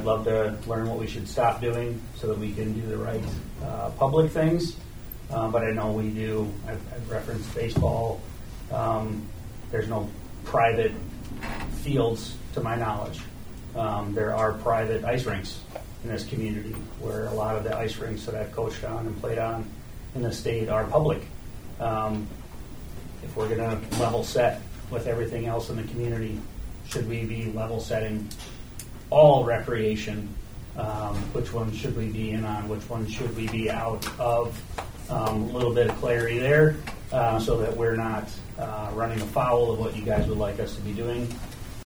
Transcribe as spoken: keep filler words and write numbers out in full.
love to learn what we should stop doing so that we can do the right uh, public things. Uh, but I know we do. I've, I've referenced baseball. Um, there's no private fields to my knowledge. Um, there are private ice rinks in this community where a lot of the ice rinks that I've coached on and played on in the state are public. Um, if we're going to level set with everything else in the community, should we be level setting all recreation? Um, which one should we be in on? Which one should we be out of? Um, a little bit of clarity there uh, so that we're not uh, running afoul of what you guys would like us to be doing.